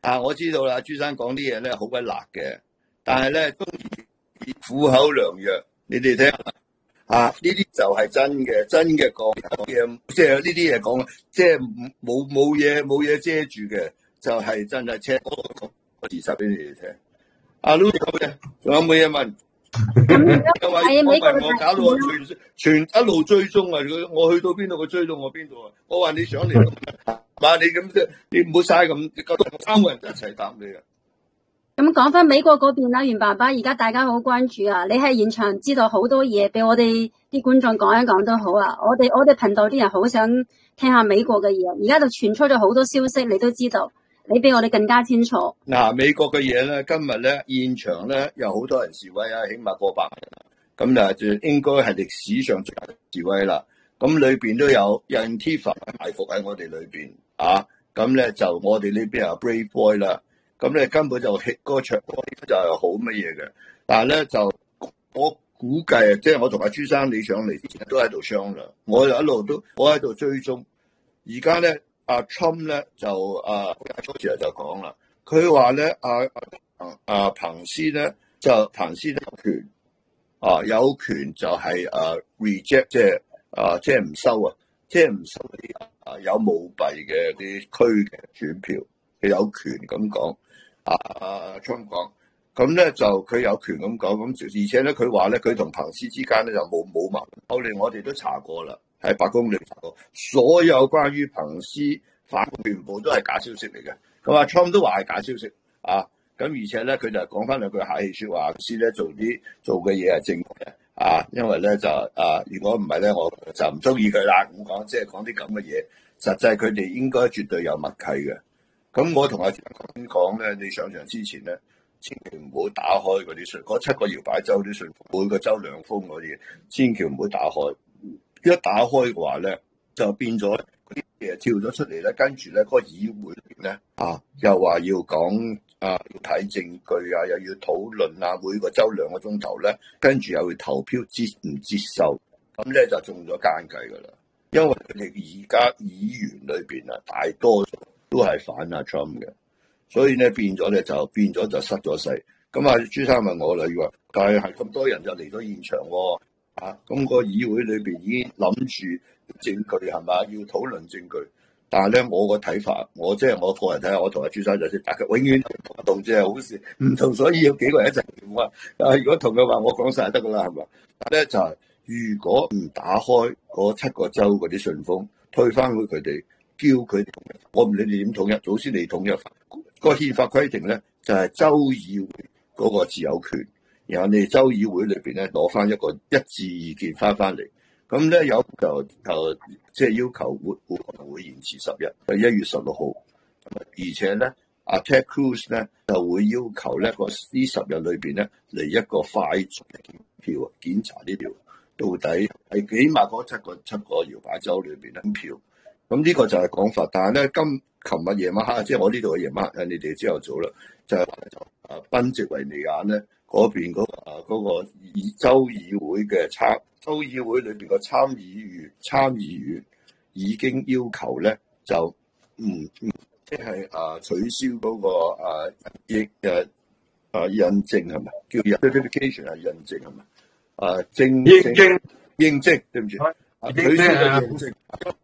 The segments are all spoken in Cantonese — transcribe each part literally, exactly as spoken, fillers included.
啊，我知道啦，朱生講啲嘢咧好鬼辣嘅，但係咧中意苦口良藥，你哋聽下啊，呢啲就係真嘅，真嘅講嘢，即係呢啲嘢講，即係冇冇嘢冇嘢遮住嘅，就係、是、真係車個事實俾你哋聽。阿 Lu 有嘅，仲有冇嘢問？又話我問我搞到我全全一路追蹤啊！佢我去到邊度，佢追到我邊度啊！我話你上嚟嘛，你咁即你唔好嘥咁，三個人一齊答你啊！ 咁講翻美國嗰邊啦，袁爸爸，而家大家好關注啊！你喺現場知道好多嘢，俾我哋啲觀眾講一講都好啊！我哋我哋頻道啲人好想聽下美國嘅嘢，而家就傳出咗好多消息，你都知道。你比我哋更加清楚。 嗱、啊，美國嘅嘢咧，今日咧現場咧有好多人示威啊，起碼過百人，咁啊就應該係歷史上最大嘅示威啦。咁裏邊都有 Antifa 埋伏喺我哋裏邊啊，咁咧就我哋呢邊有 Brave Boy 啦，咁咧根本就 hit 嗰個場就係好乜嘢嘅。但係咧就我估計啊，即係我同阿朱生你上嚟之前都喺度商量，我就一路都我喺度追蹤，而家咧。阿 Trump 咧就啊初時就講啦，佢話咧阿阿阿彭斯咧就彭斯有權啊有權就係啊 reject 即係啊即係唔收啊，即係唔收啲啊有舞弊嘅啲區嘅選票，佢有權咁講。啊啊 Trump 講，咁咧就佢有權咁講，咁而且咧佢話咧佢同彭斯之間咧就冇冇矛盾。後嚟我哋都查過啦。喺白宮裏查過，所有關於彭斯反全部都係假消息嚟嘅。咁阿 Trump 都話係假消息啊。咁而且咧，佢就講翻兩句客氣説話，先咧做啲做嘅嘢係正確嘅啊。因為咧就啊，如果唔係咧，我就唔中意佢啦。咁講即係講啲咁嘅嘢，實際佢哋應該絕對有默契嘅。咁我同阿張講咧，你上場之前咧，千祈唔好打開嗰啲信，嗰七個搖擺州啲信，每個州兩封嗰啲，千祈唔好打開。一打開嘅話咧，就變咗嗰啲嘢跳咗出嚟咧，跟住咧嗰個議會裏邊咧啊，又話要講啊，要睇證據啊，又要討論啊，每個州兩個鐘頭咧，跟住又要投票接唔接受，咁咧就中咗奸計噶啦。因為佢哋而家議員裏邊啊，大多數都係反阿 Trump 嘅，所以咧變咗咧就變咗就失咗勢。咁啊，朱生問我啦，佢話但係係咁多人就嚟咗現場喎。啊，咁個議會裏邊已經諗住證據係嘛，要討論證據。但係咧，我個睇法，我即係我個人睇下，我同阿朱生就先，大家永遠唔同啫，好事唔同，所以要幾個人一齊聊啊。啊，如果同嘅話，我講晒就得噶啦，係嘛？但係咧就係、是，如果唔打開嗰七個州嗰啲信封，推翻佢佢哋，叫佢哋統一，我唔理你點統一，早先你統一。個憲法規定咧，就係、是、州議會嗰個自有權。然後你哋州議會裏邊咧攞翻一個一致意見翻翻嚟，咁咧有就就即係要求會會會延遲十日，係一月十六號。而且咧，阿 Ted Cruz 咧就會要求咧個呢十日裏邊咧嚟一個快速嘅檢票啊，檢查呢條到底係起碼嗰七個七個搖擺州裏邊咧票。咁呢個就係講法，但係咧今琴日夜晚黑，即係我呢度嘅夜晚黑，你哋朝頭早啦，就係就啊賓夕維尼亞咧。嗰邊嗰個啊嗰個議州議會嘅參州議會裏邊個參議員參議員已經要求咧就唔唔即係啊取消嗰、那個啊認誒啊印證係咪叫 certification 係印證係咪啊證認證認證對唔住啊取消嘅認證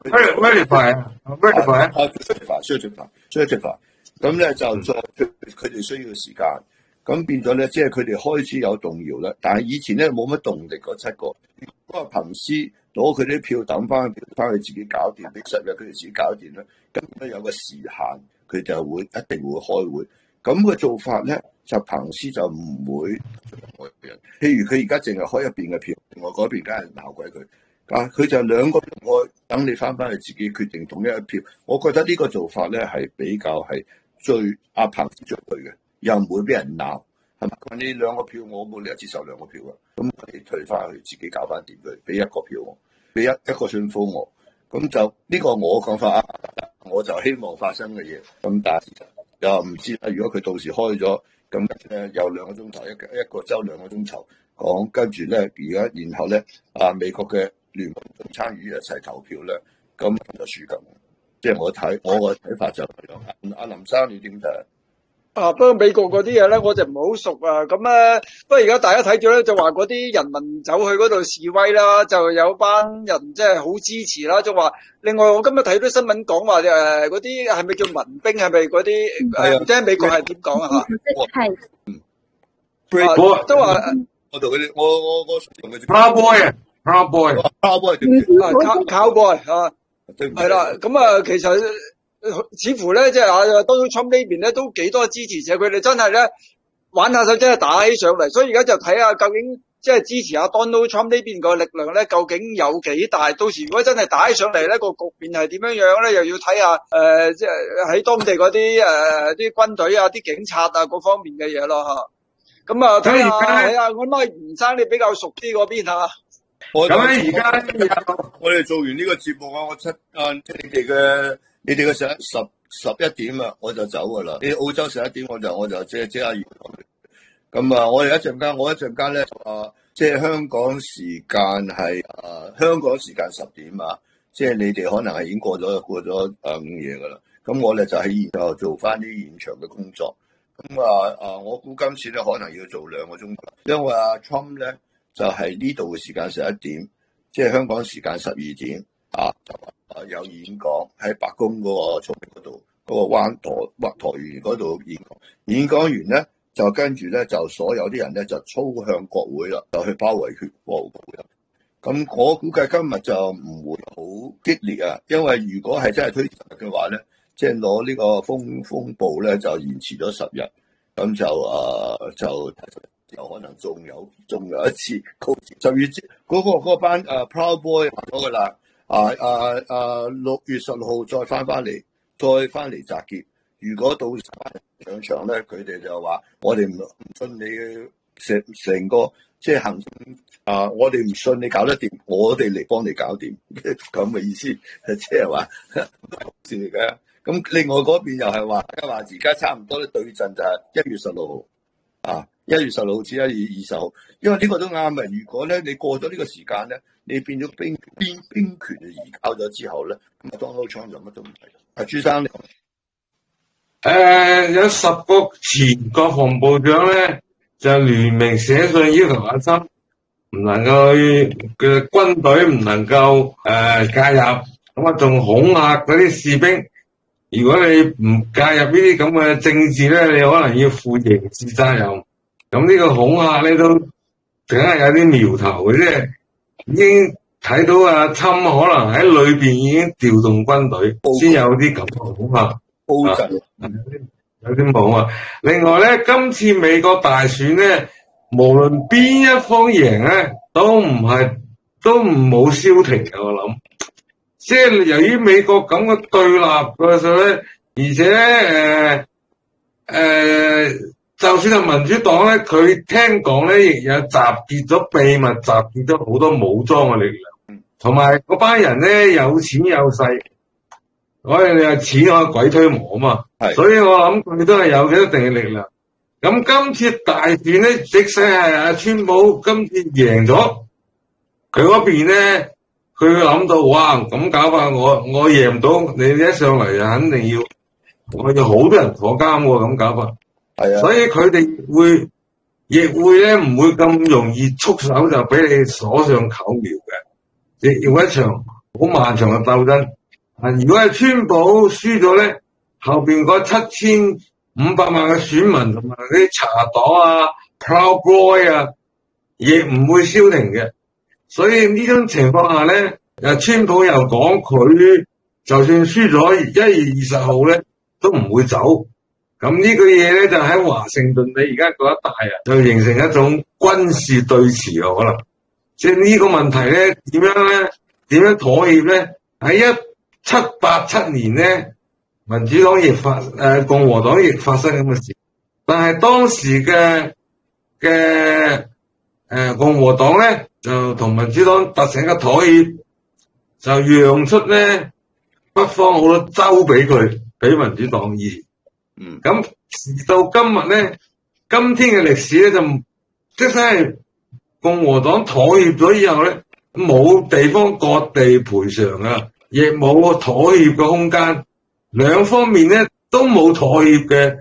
verify verify verify certify certify 咁咧就再佢哋需要時間。咁變咗咧，即係佢哋開始有動搖啦。但係以前咧冇乜動力嗰七個，如果彭斯攞佢啲票等翻翻去自己搞掂，俾十日佢哋自己搞掂咧，咁咧有個時限，佢就會一定會開會。咁嘅做法咧，就彭斯就唔會開人。譬如佢而家淨係開一邊嘅票，另外嗰邊梗係鬧鬼佢。啊，佢就兩個我等你翻翻去自己決定統一一票。我覺得呢個做法咧係比較係最阿彭斯最對嘅。又唔會俾人鬧，係咪？你兩個票，我冇理由接受兩個票啊！咁你退翻去，自己搞翻掂佢，俾一個票我，俾一一個信封我。咁就呢、這個我講法啊，我就希望發生嘅嘢。咁但係又唔知啦。如果佢到時開咗，咁咧有兩個鐘頭，一個一個週兩個鐘頭講，跟住咧而家然後咧啊美國嘅聯邦總參議一齊投票咧，咁就輸緊。即係我睇我個睇法就係、是、咁。阿林生你點睇？ 啊，不過美國嗰啲嘢咧，我就唔係好熟啊。咁咧，不過而家大家睇咗咧，就話嗰啲人民走去嗰度示威啦，就有班人即係好支持啦。就話另外，我今日睇到新聞講話誒，嗰啲係咪叫民兵？係咪嗰啲誒？唔知喺美國係點講啊？嚇， 係。 啊，都話我同佢哋，我我我同佢哋。 Cowboy 啊 ，Cowboy，Cowboy， 對唔住啊，Cowboy 啊，係啦。咁啊，其實。似乎咧，即係啊，Donald Trump 呢邊咧都幾多支持者，佢哋真係咧玩下手，真係打起上嚟。所以而家就睇下究竟即係支持阿 Donald Trump 呢邊個力量咧，究竟有幾大？到時如果真係打起上嚟咧，個局面係點樣樣咧？又要睇下誒，即係喺當地嗰啲誒啲軍隊啊、啲警察啊各方面嘅嘢咯吓。咁啊，睇下睇下，我諗吳生你比較熟啲嗰邊吓。 我咁咧而家我哋做完呢個節目啊，我七啊你哋嘅。你哋嘅十十十一點啊，我就走噶啦。你澳洲十一點，我就我就即係即刻完。咁啊，我哋一陣間，我一陣間咧啊，即係香港時間係啊，香港時間十點啊，即係你哋可能係已經過咗過咗誒午夜噶啦。咁我哋就喺現場做翻啲現場嘅工作。咁啊啊，我估今次咧可能要做兩個鐘頭，因為阿 Trump 咧就係呢度嘅時間十一點，即係香港時間十二點啊。啊！有演講喺白宮嗰個草坪嗰度，嗰、嗰個灣台或台園嗰度演講。演講完咧，就跟住咧就所有啲人咧就操向國會啦，就去包圍決國會啦。咁我估計今日就唔會好激烈啊，因為如果係真係推遲嘅話咧，即係攞呢個風風暴咧就延遲咗十日，咁就啊、呃、就有可能仲有仲有一次十月嗰、嗰個嗰班誒 Proud Boy 咗噶啦。啊啊啊！六月十六號再翻翻嚟，再翻嚟集結。如果到上場咧，佢哋就話：我哋唔唔信你成成個即係行政啊！我哋唔信你搞得掂，我哋嚟幫你搞掂。咁嘅意思，即係話事嚟嘅。咁另外嗰邊又係話，而家話而家差唔多咧對陣就係一月十六號啊，一月十六號至一月二十號。因為呢個都啱嘅。如果咧你過咗呢個時間咧，你變咗兵兵兵權就移交咗之後咧，咁啊 Donald Trump就乜都唔係。阿朱生，誒、 呃、有十個前國防部長咧就聯名寫信要求阿森唔能夠嘅軍隊唔能夠誒、呃、介入，咁啊仲恐嚇嗰啲士兵，如果你唔介入呢啲咁嘅政治咧，你可能要負刑事責任。咁呢個恐嚇咧都梗係有啲苗頭嘅啫。已經睇到阿侵可能喺裏邊已經調動軍隊，先有啲咁嘅恐嚇。 佈陣有啲冇啊！另外咧，今次美國大選咧，無論邊一方贏咧，都唔係都唔冇消停嘅。我諗，即係由於美國咁嘅對立嘅時候咧，而且誒誒、呃呃，就算係民主黨咧，佢聽講咧亦有集結咗秘密集結咗好多武裝嘅力量，同埋嗰班人咧有錢有勢。我哋你係錢可以鬼推磨啊嘛，係，所以我諗佢都係有一定嘅力量。咁今次大選咧，即使係阿川普今次贏咗，佢嗰邊咧，佢諗到哇咁搞法，我我贏唔到，你一上嚟就肯定要，我有好多人坐監喎，咁搞法。係啊，所以佢哋會亦會咧唔會咁容易束手就俾你鎖上扣苗嘅，亦要一場好漫長嘅鬥爭。啊！如果係川普輸咗咧，後邊嗰七千五百萬嘅選民同埋啲茶黨啊、Proud Boy 啊，亦唔會消停嘅。所以呢種情況下咧，誒，川普又講佢就算輸咗一月二十號咧，都唔會走。咁呢個嘢咧就喺華盛頓你而家嗰一帶啊，就形成一種軍事對峙啊，可能。即係呢個問題咧，點樣咧？點樣妥協咧？喺一七八七年咧，民主黨亦發誒、呃、共和黨亦發生咁嘅事，但係當時嘅嘅誒共和黨咧就同民主黨達成一個妥協，就讓出咧北方好多州俾佢，俾民主黨議。嗯，咁時到今日咧，今天嘅歷史咧就即係共和黨妥協咗以後咧，冇地方割地賠償啊！亦冇妥協嘅空間，兩方面咧都冇妥協嘅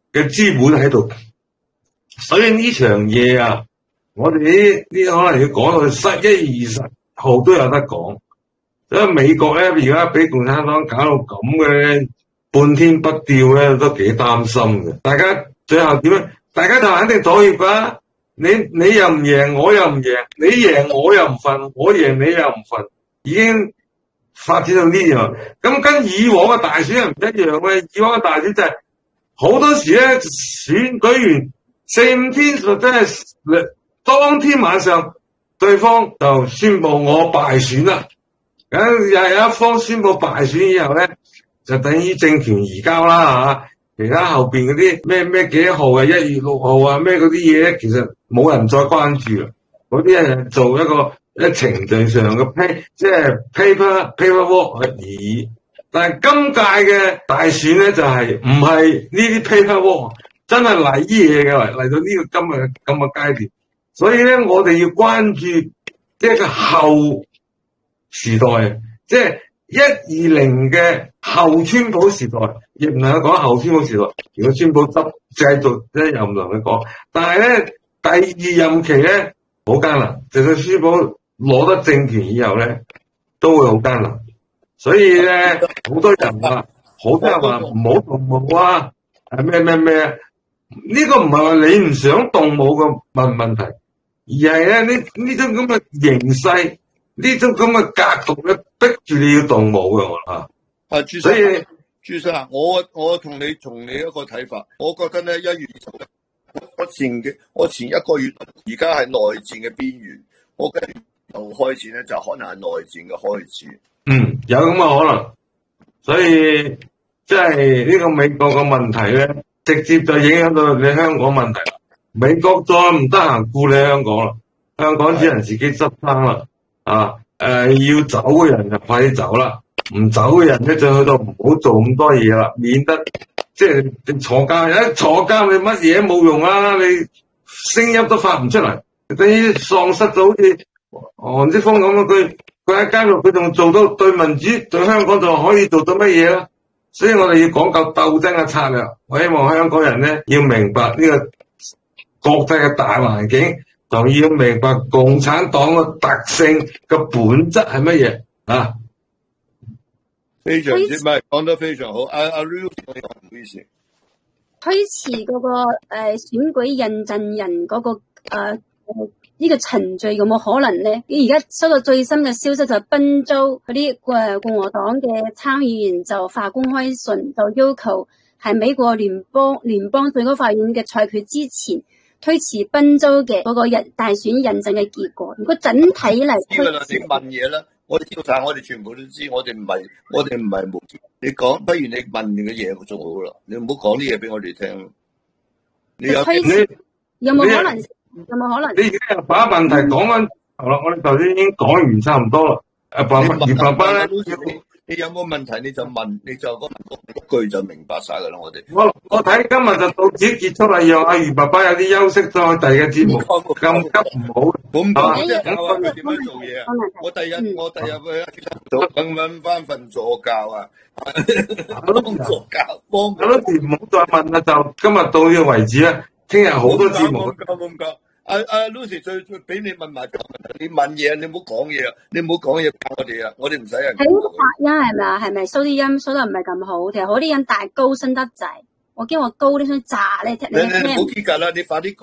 嘅資本喺度。所以呢場嘢啊，我哋呢呢可能要講到十一月二十號都有得講。所以美國咧而家俾共產黨搞到咁嘅半天不掉咧，都幾擔心嘅。大家最後點樣？大家就肯定妥協啦。你你又唔贏，我又唔贏；你贏我又唔瞓，我贏你又唔瞓，已經發展到呢樣。咁跟以往嘅大選係唔一樣嘅。以往嘅大選就係、是、好多時咧選舉完四五天或者係當天晚上，對方就宣布我敗選啦。咁又有一方宣布敗選以後咧，就等於政權移交啦嚇。其他後邊嗰啲咩咩幾號啊，一月六號啊，咩嗰啲嘢咧，其實冇人再關注啦。嗰啲係做一個一程序上嘅 pay， 即係 paper paperwork 而已。但係今屆嘅大選咧，就係唔係呢啲 paperwork， 真係嚟嘢嘅嚟嚟到呢個今日咁嘅階段。所以咧，我哋要關注即係個後時代，即係一二零嘅後川普時代，亦唔能夠講後川普時代。如果川普執繼續咧，又唔能夠講。但係咧，第二任期咧好艱難，就算川普攞得政權以後咧，都會好艱難。所以咧，好多人話，好多人話唔好動武啊，係咩咩咩？呢個唔係話你唔想動武嘅問問題，而係咧呢呢種咁嘅形勢。呢種咁嘅格局咧，逼住你要動武嘅啊！ 啊，朱生，所以朱生啊，我我同你從你一個睇法，我覺得咧一月二十咧，我前嘅我前一個月而家係內戰嘅邊緣，我嘅由開始咧就可能係內戰嘅開始。 嗯，有咁嘅可能，所以即係呢個美國嘅問題咧，直接就影響到你香港問題啦。美國再唔得閒顧你香港啦，香港只能自己執生啦。啊，誒、呃，要走嘅人就快啲走啦，唔走嘅人咧就去到唔好做咁多嘢啦，免得即係你坐監，一坐監你乜嘢都冇用啦，你聲音都發唔出嚟，等於喪失咗好似黃之鋒咁啊，佢佢喺監獄佢仲做到對民主對香港仲可以做到乜嘢啦？所以我哋要講究鬥爭嘅策略，我希望香港人咧要明白呢個國際嘅大環境。就要明白共產黨嘅特性嘅本質係乜嘢啊？ 非常之唔係講得非常好，阿阿 Lu，唔好意思。 推遲嗰個誒、呃、選舉認證人嗰、那個誒呢、呃這個程序有冇可能咧？你而家收到最新嘅消息就係賓州嗰啲誒共和黨嘅參議員就發公開信，就要求喺美國聯邦聯邦最高法院嘅裁決之前。推遲賓州嘅嗰個人大選認證嘅結果，如果整體嚟， 知噶啦，你問嘢啦，我哋知道晒，我哋全部都知，我哋唔係，我哋唔係無知。你講，不如你問你嘅嘢仲好啦，你唔好講啲嘢俾我哋聽。你有推遲有冇可能？有冇可能？ 你而家又把問題講翻好啦，我哋頭先已經講完差唔多啦。阿爸爸，而爸爸咧。 你有冇問題你就問，你就嗰句就明白晒噶啦。我哋我我睇今日就到此結束啦，讓阿余爸爸有啲休息，再第二個節目咁急唔好。 咁講即係教下佢點樣做嘢啊！我第日我第日去早等揾翻份助教啊，幫助教幫。 好多時唔好再問啦，就今日到呢個為止啦。聽日好多節目。 阿阿 Lucy 最最俾你問埋個問題，你問嘢，你唔好講嘢啊！你唔好講嘢教我哋啊！我哋唔使人。 係呢個發音係咪啊？係咪收啲音收得唔係咁好？其實我啲音大高聲得滯，我驚我高啲想炸你聽。你你唔好結㗎啦！你快啲講。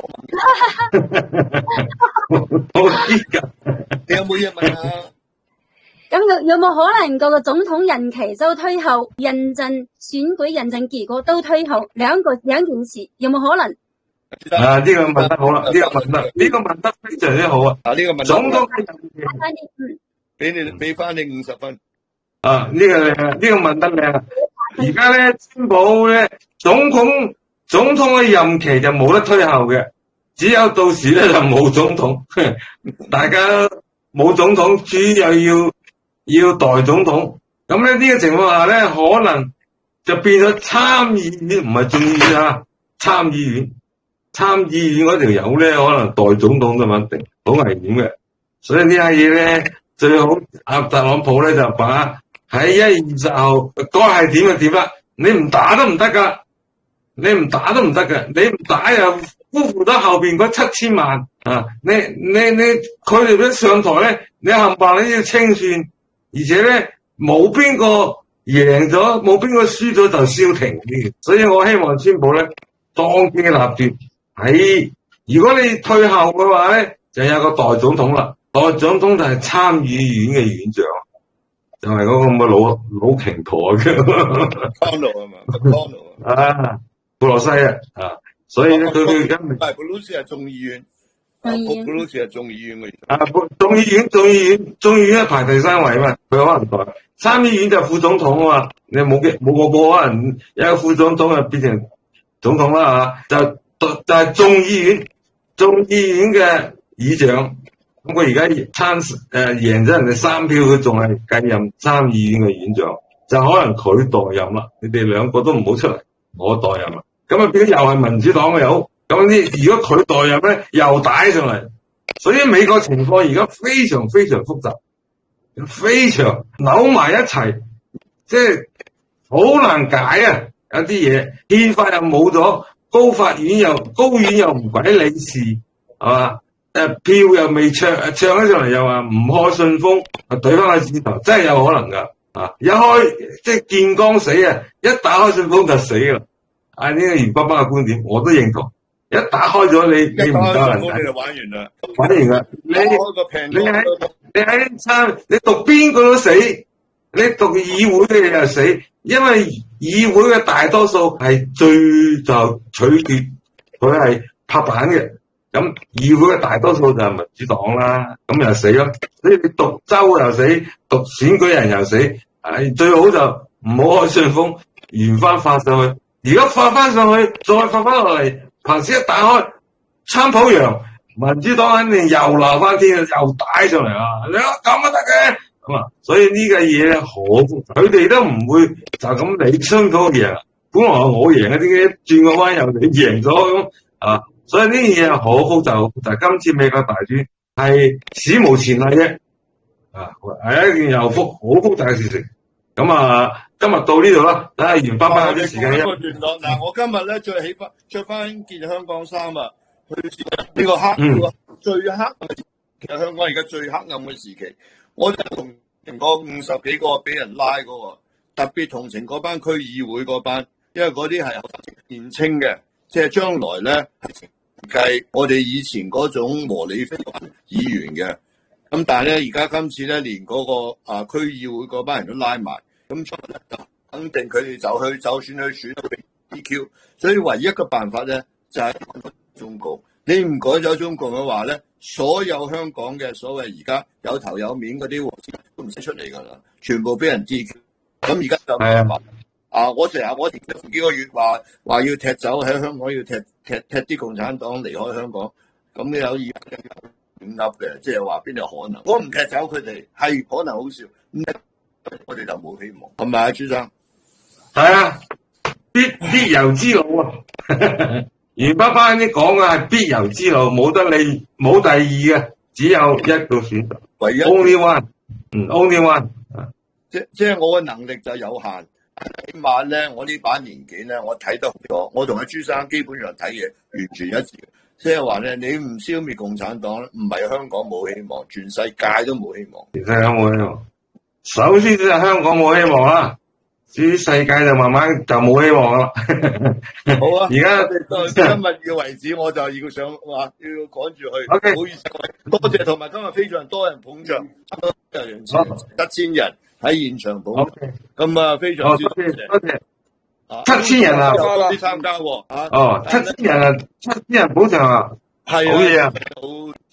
好結㗎！ 你有冇嘢問啊？ 咁有有冇可能個個總統任期都推後，認證選舉認證結果都推後，兩個兩件事有冇可能？ 啊！呢、這個問得好啦，呢、這個問得呢、這個問得非常之好啊！ 啊，呢、這個問總統俾你俾翻你五十分。 啊，呢、這個靚，呢、這個問得靚。而家咧，川普咧，總統總統嘅任期就冇得推後嘅，只有到時咧就冇總統，大家冇總統，主又要要代總統。咁咧呢、這個情況下咧，可能就變咗參議院唔係眾議院啊，參議院。參議院嗰條友咧，可能代總統都穩定，好危險嘅。所以呢下嘢咧，最好阿特朗普咧就把喺一月二十號該係點就點啦，你唔打都唔得噶。 你唔打都唔得嘅，你唔打又辜負咗後邊嗰七千萬啊！你你你佢哋一上台咧，你冚唪唥你要清算，而且咧冇邊個贏咗，冇邊個輸咗就消停啲。所以我希望宣布咧，當機立斷喺，如果你退後嘅話咧，就有個代總統啦，代總統就係參議院嘅院長。就係嗰個咁嘅老老瓊陀嘅康諾啊嘛，康諾啊，布洛西啊，啊，所以咧佢佢而家唔係布魯斯係眾議院，布魯斯係眾議院嘅。 啊，眾議院眾議院眾議院排第三位嘛，佢可能代參議院就副總統啊嘛，你冇嘅冇個冇可能有個副總統啊變成總統啦嚇，就就就係眾議院眾議院嘅議長。咁佢而家參誒贏咗人哋三票，佢仲係繼任參議院嘅院長，就可能佢代任啦。你哋兩個都唔好出嚟，我代任啦。咁啊變咗又係民主黨嘅友。咁呢如果佢代任咧，又打上嚟。所以美國情況而家非常非常複雜，非常扭埋一齊，即係好難解啊！有啲嘢憲法又冇咗，高法院又高院又唔鬼理事，係嘛？誒票又未唱，唱起上嚟又話唔開信封，啊懟翻去轉頭，真係有可能㗎。啊一開即係見光死啊！一打開信封就死啦。啊呢個袁爸爸嘅觀點我都認同。一打開咗你你唔夠人睇， 你就玩完啦， 玩完啦。你你喺你喺參你讀邊個都死，你讀議會嘅嘢又死，因為議會嘅大多數係最就取決佢係拍板嘅。咁議會嘅大多數就係民主黨啦，咁又死咯。所以你讀州又死，讀選舉人又死，唉，最好就唔好開信封，原翻發上去。如果發翻上去，再發翻落嚟，憑時一打開參普洋，民主黨肯定又鬧翻天，又打上嚟啊！你話咁都得嘅，咁啊，所以呢個嘢咧好複雜，佢哋都唔會就咁你雙方贏，本來我贏嘅，點解轉個彎又你贏咗咁啊？所以呢樣嘢好複雜，好複雜。今次美國大選係史無前例嘅，啊，係一件又複好複雜嘅事情。咁啊，今日到呢度啦，等下袁爸爸有啲時間一個段落。嗱，我今日咧再起翻着翻件香港衫啊，去呢個黑呢個、嗯、最黑暗嘅，其實香港而家最黑暗嘅時期，我就同情嗰五十幾個俾人拉嗰個，特別同情嗰班區議會嗰班，因為嗰啲係年青嘅，即係將來咧係計我哋以前嗰種和理非議員嘅。咁但係咧，而家今次咧，連嗰、那個啊區議會嗰班人都拉埋，咁出嚟就肯定佢哋就去，就算去選都被 D Q。所以唯一嘅辦法咧，就係、是、中共。你唔改咗中共嘅話咧，所有香港嘅所謂而家有頭有面嗰啲都唔使出嚟噶啦，全部俾人 D Q。咁而家就係啊，啊！我成日我前幾個月話話要踢走喺香港，要踢踢踢啲共產黨離開香港，咁你有意亂噏嘅，即係話邊有可能？我唔踢走佢哋，係可能好少，我哋就冇希望，係咪啊，朱生？ 係啊，必必由之路啊！袁爸爸啲講嘅係必由之路，冇得你冇第二嘅，只有一個選擇， 唯一 only one， 嗯 ，only one。 即即係我嘅能力就有限，起碼咧，我呢把年紀咧，我睇得好多，我同阿朱生基本上睇嘢完全一致。即係話咧，你唔消滅共產黨咧，唔係香港冇希望，全世界都冇希望。 全世界冇希望。首先就係香港冇希望啦，至於世界就慢慢就冇希望啦。 好啊， 而家到今日嘅為止，我就要想話要趕住去。O K，唔好意思，多謝，同埋今日非常多人捧場，差唔多有人七千人喺現場捧場，咁啊非常之多謝。多謝。七千人啊， 啲參加喎， 哦，七千人啊，七千人捧場啊， 係好嘢啊！ 好。